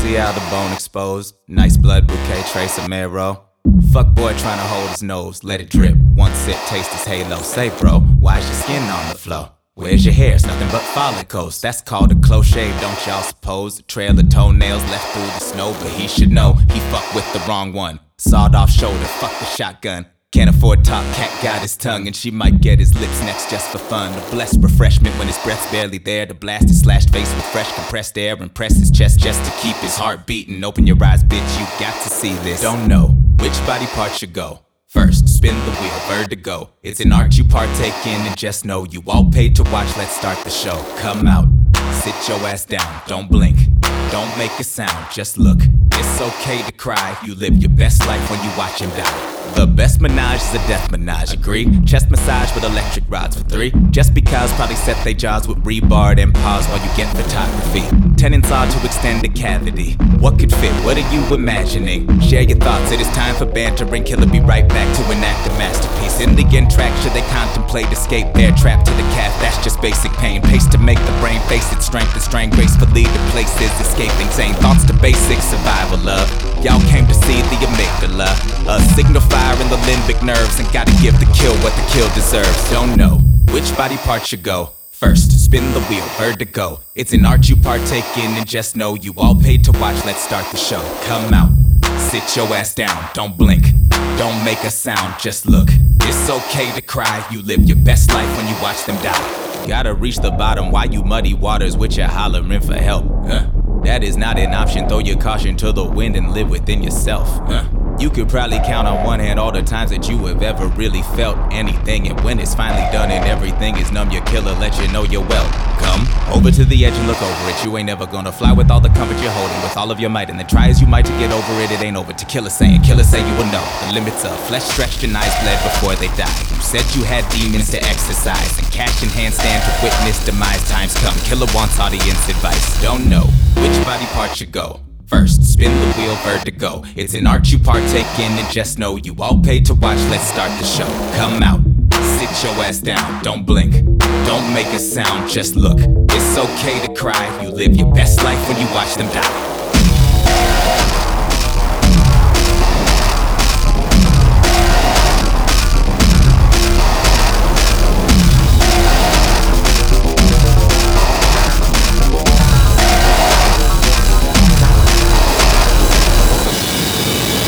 See how the bone exposed? Nice blood bouquet, trace of marrow. Fuck boy trying to hold his nose, let it drip. One sip, taste his halo. Say bro, why's your skin on the floor? Where's your hair? It's nothing but follicles. That's called a close shave, don't y'all suppose? A trail of toenails left through the snow. But he should know, he fucked with the wrong one. Sawed off shoulder, fuck the shotgun. Can't afford top, cat got his tongue. And she might get his lips next just for fun. A blessed refreshment when his breath's barely there. To blast his slashed face with fresh compressed air. And press his chest just to keep his heart beating. Open your eyes, bitch, you got to see this. Don't know which body part should go first. Spin the wheel, vertigo. It's an art you partake in, and just know you all paid to watch. Let's start the show. Come out, sit your ass down, don't blink, don't make a sound, just look. It's okay to cry, you live your best life when you watch him die. The best menage is a death menage, agree? Chest massage with electric rods for 3. Just because probably set they jaws with rebar and pause while you get photography. Tenants are to extend the cavity. What could fit? What are you imagining? Share your thoughts, it is time for bantering. Killer be right back to enact a masterpiece. In the end track, should they contemplate escape? They're trapped to the calf, that's just basic pain. Pace to make the brain face its strength and strain gracefully to places. Escaping sane thoughts to basic survival of. Y'all came to see the amygdala, a signal fire in the limbic nerves, and gotta give the kill what the kill deserves. Don't know which body part should go first. Spin the wheel, vertigo. It's an art you partake in, and just know you all paid to watch. Let's start the show. Come out, sit your ass down, don't blink, don't make a sound, just look. It's okay to cry, you live your best life when you watch them die. Gotta reach the bottom while you muddy waters with your hollering for help. That is not an option, throw your caution to the wind and live within yourself. You could probably count on one hand all the times that you have ever really felt anything. And when it's finally done and everything is numb, your killer let you know you're well. Come over to the edge and look over it. You ain't never gonna fly with all the comfort you're holding, with all of your might. And then try as you might to get over it, it ain't over. To killer say you will know the limits of flesh stretched and eyes bled before they die. You said you had demons to exercise, and cash in hand stand to witness demise. Times come, killer wants audience advice. Don't know which body part should go first. Spin the wheel, vertigo. It's an art you partake in, and just know you all paid to watch. Let's start the show. Come out, sit your ass down, don't blink, don't make a sound, just look. It's okay to cry, you live your best life when you watch them die.